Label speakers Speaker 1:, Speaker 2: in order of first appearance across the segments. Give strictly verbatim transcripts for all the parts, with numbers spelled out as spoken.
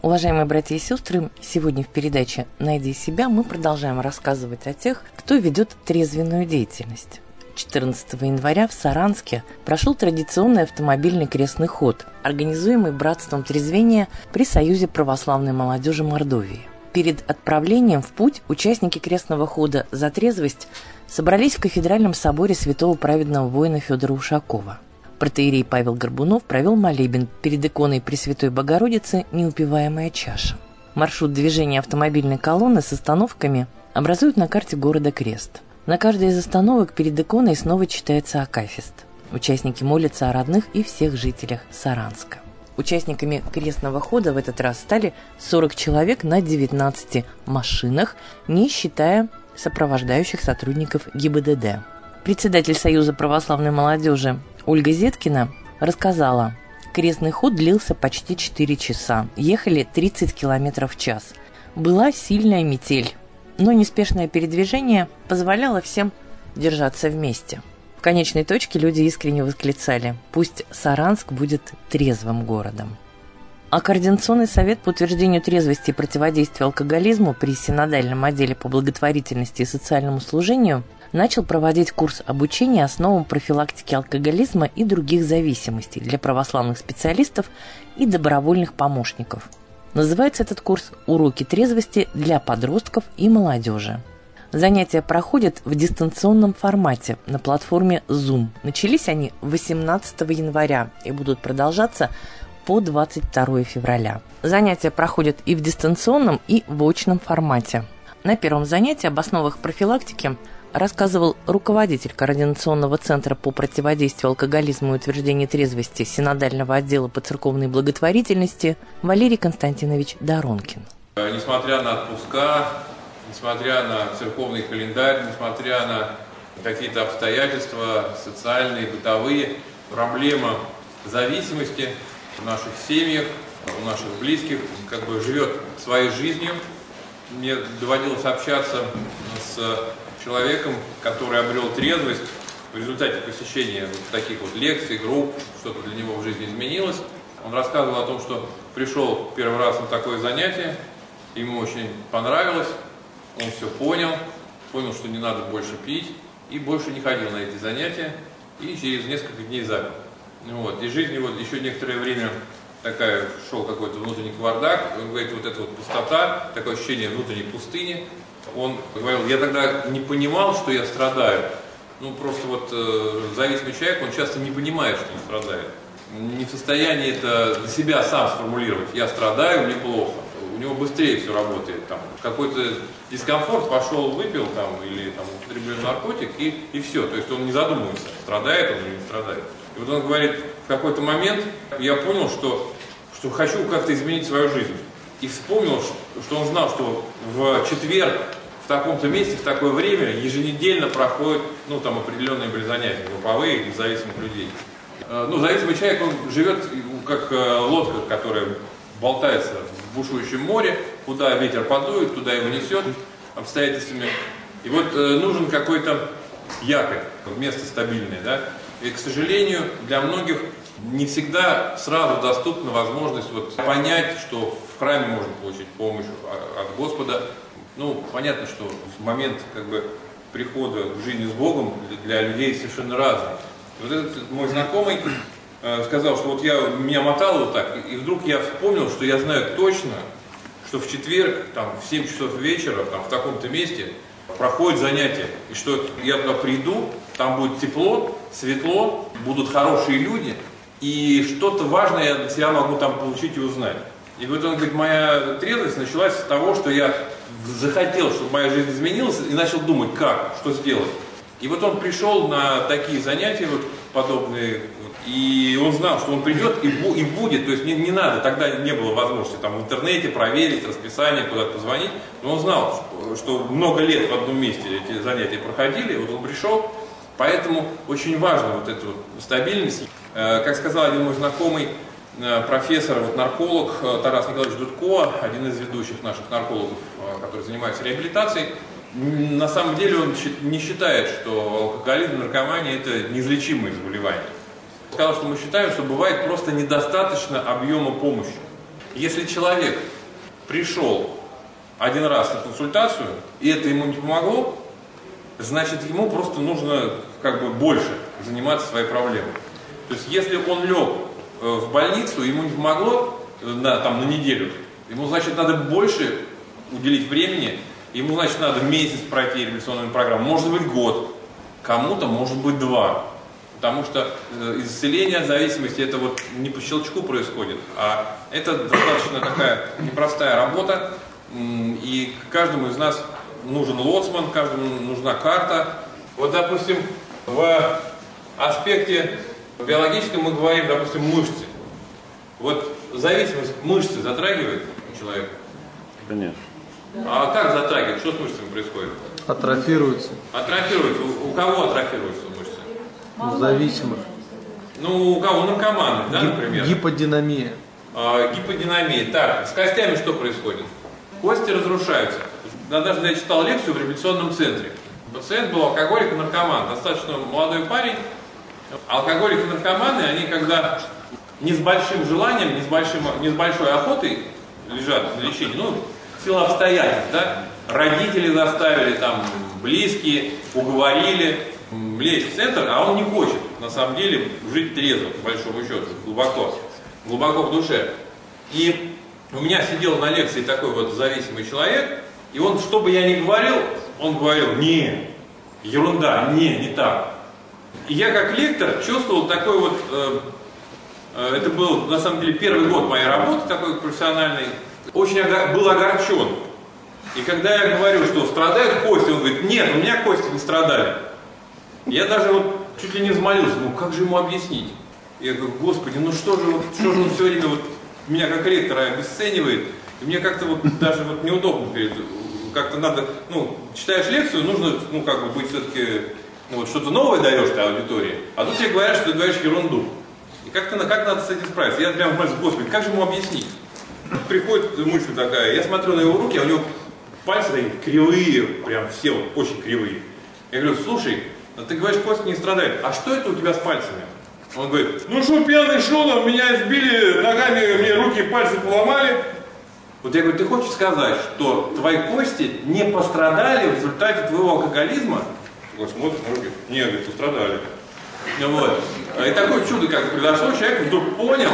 Speaker 1: Уважаемые братья и сестры, сегодня в передаче «Найди себя» мы продолжаем рассказывать о тех, кто ведет трезвенную деятельность. четырнадцатого января в Саранске прошел традиционный автомобильный крестный ход, организуемый Братством трезвения при Союзе православной молодежи Мордовии. Перед отправлением в путь участники крестного хода «За трезвость» собрались в кафедральном соборе святого праведного воина Федора Ушакова. Протоиерей Павел Горбунов провел молебен перед иконой Пресвятой Богородицы «Неупиваемая чаша». Маршрут движения автомобильной колонны с остановками образует на карте города крест. На каждой из остановок перед иконой снова читается акафист. Участники молятся о родных и всех жителях Саранска. Участниками крестного хода в этот раз стали сорок человек на девятнадцати машинах, не считая сопровождающих сотрудников ГИБДД. Председатель Союза православной молодежи Ольга Зеткина рассказала, крестный ход длился почти четыре часа, ехали тридцать километров в час. Была сильная метель, но неспешное передвижение позволяло всем держаться вместе. В конечной точке люди искренне восклицали: «Пусть Саранск будет трезвым городом». А Координационный совет по утверждению трезвости и противодействию алкоголизму при Синодальном отделе по благотворительности и социальному служению начал проводить курс обучения основам профилактики алкоголизма и других зависимостей для православных специалистов и добровольных помощников. Называется этот курс «Уроки трезвости для подростков и молодежи». Занятия проходят в дистанционном формате на платформе Zoom. Начались они восемнадцатого января и будут продолжаться по двадцать второе февраля. Занятия проходят и в дистанционном, и в очном формате. На первом занятии об основах профилактики рассказывал руководитель Координационного центра по противодействию алкоголизму и утверждению трезвости Синодального отдела по церковной благотворительности Валерий Константинович Доронкин.
Speaker 2: Несмотря на отпуска, несмотря на церковный календарь, несмотря на какие-то обстоятельства социальные, бытовые, проблема зависимости в наших семьях, у наших близких как бы живет своей жизнью. Мне доводилось общаться с человеком, который обрел трезвость в результате посещения вот таких вот лекций, групп, что-то для него в жизни изменилось. Он рассказывал о том, что пришел первый раз на такое занятие, ему очень понравилось, он все понял, понял, что не надо больше пить, и больше не ходил на эти занятия, и через несколько дней запил. Вот. И жизнь его еще некоторое время такая, шел какой-то внутренний кавардак, он говорит, вот эта вот пустота, такое ощущение внутренней пустыни. Он говорил, я тогда не понимал, что я страдаю. Ну, просто вот э, зависимый человек, он часто не понимает, что он страдает. Не в состоянии это для себя сам сформулировать. Я страдаю, мне плохо. У него быстрее все работает. Там, какой-то дискомфорт, пошел, выпил там, или там, употребил наркотик, и, и все. То есть он не задумывается, страдает он или не страдает. И вот он говорит, в какой-то момент я понял, что, что хочу как-то изменить свою жизнь. И вспомнил, что он знал, что в четверг в таком-то месте, в такое время еженедельно проходят, ну, там определенные были занятия, групповые, для зависимых людей. Ну, зависимый человек, он живет как лодка, которая болтается в бушующем море, куда ветер подует, туда его несет обстоятельствами. И вот нужен какой-то якорь, место стабильное, да. И, к сожалению, для многих не всегда сразу доступна возможность вот понять, что в храме можно получить помощь от Господа. Ну, понятно, что момент как бы прихода к жизни с Богом для людей совершенно разный. И вот этот мой знакомый э, сказал, что вот я, меня мотало вот так, и, и вдруг я вспомнил, что я знаю точно, что в четверг, там, в семь часов вечера, там, в таком-то месте проходит занятие, и что я туда приду, там будет тепло, светло, будут хорошие люди, и что-то важное я для себя могу там получить и узнать. И вот он говорит, моя трезвость началась с того, что я захотел, чтобы моя жизнь изменилась, и начал думать, как, что сделать. И вот он пришел на такие занятия, вот подобные, вот, и он знал, что он придет и, бу- и будет, то есть не, не надо, тогда не было возможности там в интернете проверить расписание, куда-то позвонить, но он знал, что, что много лет в одном месте эти занятия проходили, вот он пришел, поэтому очень важна вот эта вот стабильность. Э, как сказал один мой знакомый, профессор, вот, нарколог Тарас Николаевич Дудко, один из ведущих наших наркологов, который занимается реабилитацией, на самом деле он не считает, что алкоголизм и наркомания – это неизлечимые заболевания. Он сказал, что мы считаем, что бывает просто недостаточно объема помощи. Если человек пришел один раз на консультацию, и это ему не помогло, значит, ему просто нужно как бы больше заниматься своей проблемой. То есть, если он лег в больницу, ему не помогло на, там, на неделю, ему, значит, надо больше уделить времени, ему, значит, надо месяц пройти реабилитационную программу, может быть, год, кому-то, может быть, два. Потому что исцеление от зависимости это вот не по щелчку происходит, а это достаточно такая непростая работа, и каждому из нас нужен лоцман, каждому нужна карта. Вот, допустим, в аспекте биологическом мы говорим, допустим, мышцы. Вот зависимость мышцы затрагивает человека?
Speaker 3: Конечно.
Speaker 2: А как затрагивает? Что с мышцами происходит?
Speaker 4: Атрофируются.
Speaker 2: Атрофируются. У, у кого атрофируются мышцы?
Speaker 4: У зависимых.
Speaker 2: Ну, у кого? Наркоманов, да, например?
Speaker 4: Гиподинамия.
Speaker 2: А, гиподинамия. Так, с костями что происходит? Кости разрушаются. Однажды я читал лекцию в реабилитационном центре. Пациент был алкоголик и наркоман. Достаточно молодой парень. Алкоголики и наркоманы, они когда не с большим желанием, не с, большим, не с большой охотой лежат на лечении, ну, в силу обстоятельств, да, родители заставили, там, близкие, уговорили лечь в центр, а он не хочет, на самом деле, жить трезво, по большому счету, глубоко, глубоко в душе. И у меня сидел на лекции такой вот зависимый человек, и он, что бы я ни говорил, он говорил: не, ерунда, не, не так. И я как лектор чувствовал такой вот, э, э, это был на самом деле первый год моей работы такой профессиональной, очень ого- был огорчен. И когда я говорю, что страдают кости, он говорит: нет, у меня кости не страдали. Я даже вот чуть ли не взмолился, ну как же ему объяснить? Я говорю: господи, ну что же, вот, что же он все время вот меня как лектора обесценивает, и мне как-то вот даже вот неудобно перед, как-то надо, ну, читаешь лекцию, нужно, ну, как бы быть все-таки, ну, вот что-то новое даешь ты аудитории, а тут тебе говорят, что ты говоришь ерунду. И как-то, как надо с этим справиться? Я прям думаю: господи, как же ему объяснить? Приходит мысль такая, я смотрю на его руки, а у него пальцы такие кривые, прям все вот очень кривые. Я говорю: слушай, ты говоришь, кости не страдают, а что это у тебя с пальцами? Он говорит: ну что, пьяный шел, меня избили ногами, мне руки и пальцы поломали. Вот я говорю: ты хочешь сказать, что твои кости не пострадали в результате твоего алкоголизма? Он смотрит на руки: нет, говорит, пострадали. Вот. И такое чудо как произошло, человек вдруг понял,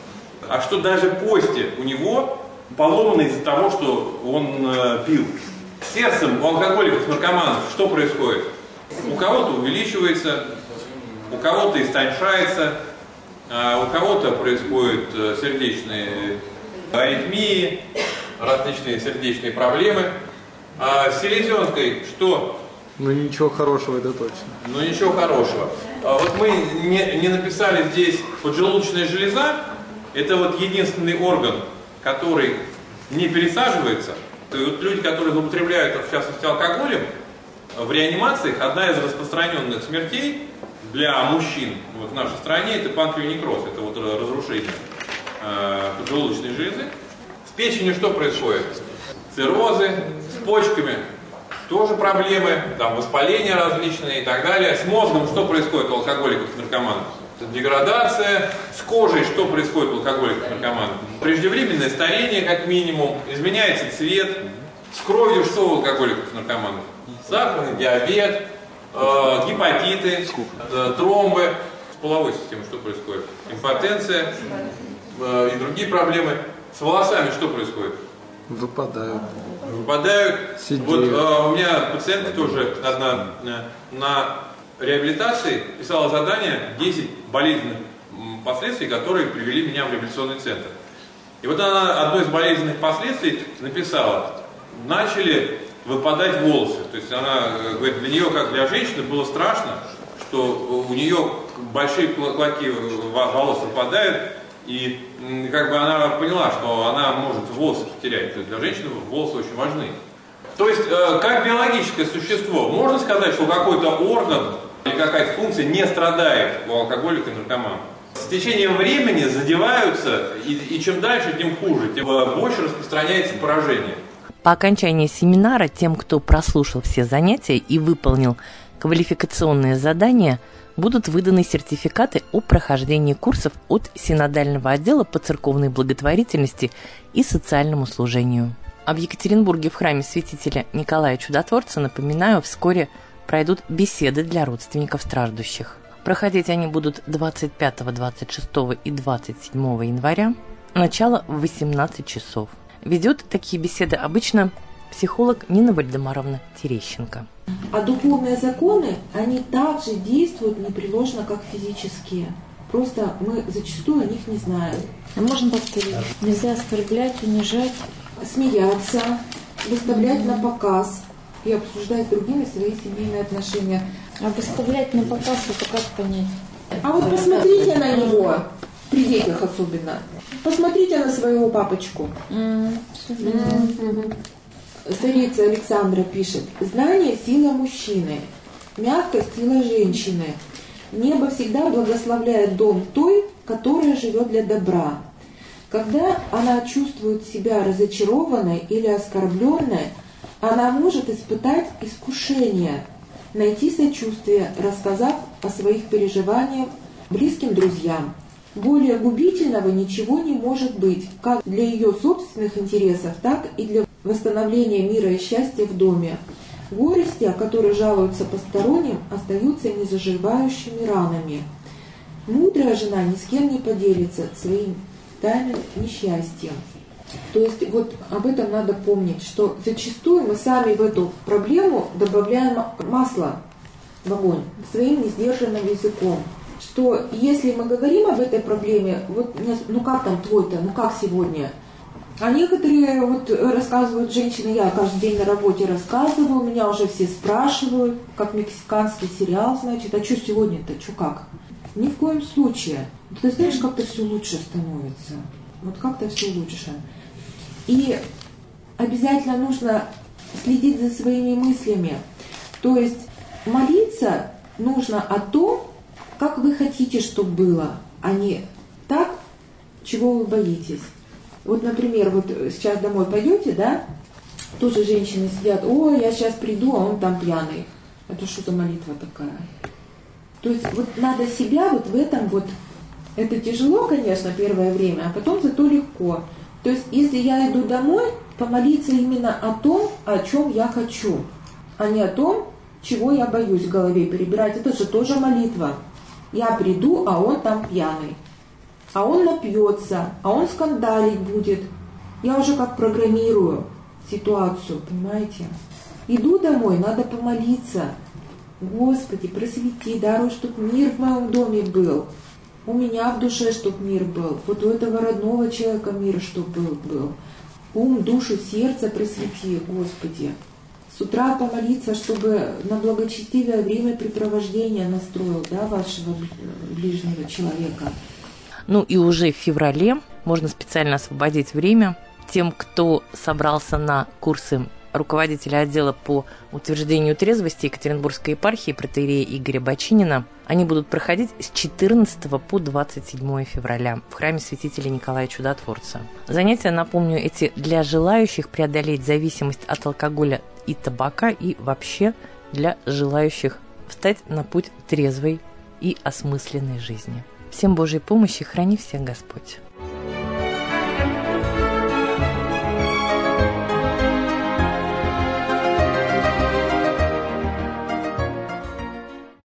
Speaker 2: а что даже кости у него поломаны из-за того, что он э, пил. С сердцем у алкоголиков, наркоманов что происходит? У кого-то увеличивается, у кого-то истончается, а у кого-то происходят э, сердечные аритмии, различные сердечные проблемы. А с селезенкой что?
Speaker 4: Ну ничего хорошего, это точно.
Speaker 2: Ну ничего хорошего. А вот мы не, не написали здесь поджелудочная железа. Это вот единственный орган, который не пересаживается. То есть вот люди, которые злоупотребляют, в частности, алкоголем, в реанимациях одна из распространенных смертей для мужчин вот в нашей стране — это панкреонекроз, это вот разрушение э, поджелудочной железы. С печенью что происходит? Циррозы, с почками тоже проблемы, там воспаления различные и так далее. С мозгом что происходит у алкоголиков и наркоманов? Деградация. С кожей что происходит у алкоголиков и наркоманов? Преждевременное старение, как минимум, изменяется цвет. С кровью что у алкоголиков и наркоманов? Сахарный диабет, э, гепатиты, э, тромбы. С половой системой что происходит? Импотенция э, и другие проблемы. С волосами что происходит?
Speaker 4: Выпадают.
Speaker 2: Выпадают.
Speaker 4: Сидеют.
Speaker 2: Вот э, у меня пациентка тоже одна на, на реабилитации писала задание десять болезненных последствий, которые привели меня в реабилитационный центр. И вот она одно из болезненных последствий написала: начали выпадать волосы. То есть она говорит, для нее, как для женщины, было страшно, что у нее большие клоки волос выпадают, и как бы она поняла, что она может волосы потерять. То есть для женщины волосы очень важны. То есть, как биологическое существо, можно сказать, что какой-то орган или какая-то функция не страдает у алкоголика и наркомана. С течением времени задеваются, и, и чем дальше, тем хуже, тем больше распространяется поражение.
Speaker 1: По окончании семинара тем, кто прослушал все занятия и выполнил квалификационные задания, будут выданы сертификаты о прохождении курсов от Синодального отдела по церковной благотворительности и социальному служению. А в Екатеринбурге в храме святителя Николая Чудотворца, напоминаю, вскоре пройдут беседы для родственников страждущих. Проходить они будут двадцать пятого, двадцать шестого и двадцать седьмого января. Начало в восемнадцать часов. Ведет такие беседы обычно психолог Нина Вальдемаровна Терещенко.
Speaker 3: А духовные законы, они также действуют непреложно, как физические. Просто мы зачастую о них не знаем.
Speaker 5: А можно повторить? Нельзя оскорблять, унижать,
Speaker 3: смеяться, выставлять mm-hmm. на показ и обсуждать с другими свои семейные отношения.
Speaker 5: А выставлять на показ, это как понять?
Speaker 3: А вот посмотрите на него, при детях особенно. Посмотрите на своего папочку.
Speaker 5: Mm-hmm.
Speaker 3: Mm-hmm. Царица Александра пишет: «Знание – сила мужчины, мягкость – сила женщины. Небо всегда благословляет дом той, которая живет для добра. Когда она чувствует себя разочарованной или оскорбленной, она может испытать искушение, найти сочувствие, рассказав о своих переживаниях близким друзьям. Более губительного ничего не может быть, как для ее собственных интересов, так и для восстановления мира и счастья в доме. Горести, о которых жалуются посторонним, остаются незаживающими ранами. Мудрая жена ни с кем не поделится своим тайным несчастьем». То есть вот об этом надо помнить, что зачастую мы сами в эту проблему добавляем масло в огонь своим несдержанным языком. Что если мы говорим об этой проблеме, вот ну как там твой-то, ну как сегодня? А некоторые вот рассказывают женщины, я каждый день на работе рассказываю, меня уже все спрашивают, как мексиканский сериал, значит, а что сегодня-то, что как? Ни в коем случае. Ты знаешь, как-то все лучше становится. Вот как-то все лучше. И обязательно нужно следить за своими мыслями. То есть молиться нужно о том, как вы хотите, чтобы было, а не так, чего вы боитесь. Вот, например, вот сейчас домой пойдете, да, тоже женщины сидят: ой, я сейчас приду, а он там пьяный. Это что за молитва такая? То есть вот надо себя вот в этом вот, это тяжело, конечно, первое время, а потом зато легко. То есть если я иду домой, помолиться именно о том, о чем я хочу, а не о том, чего я боюсь в голове перебирать. Это же тоже молитва. Я приду, а он там пьяный. А он напьется, а он скандалить будет. Я уже как программирую ситуацию, понимаете? Иду домой, надо помолиться. Господи, просвети, даруй, чтоб мир в моем доме был. У меня в душе, чтоб мир был. Вот у этого родного человека мир, чтоб был, был. Ум, душу, сердце просвети, Господи. С утра помолиться, чтобы на благочестивое времяпрепровождение настроил, да, вашего ближнего человека.
Speaker 1: Ну и уже в феврале можно специально освободить время тем, кто собрался на курсы руководителя отдела по утверждению трезвости Екатеринбургской епархии протоиерея Игоря Бочинина. Они будут проходить с четырнадцатого по двадцать седьмое февраля в храме святителя Николая Чудотворца. Занятия, напомню, эти для желающих преодолеть зависимость от алкоголя и табака и вообще для желающих встать на путь трезвой и осмысленной жизни. Всем Божьей помощи, храни всех Господь.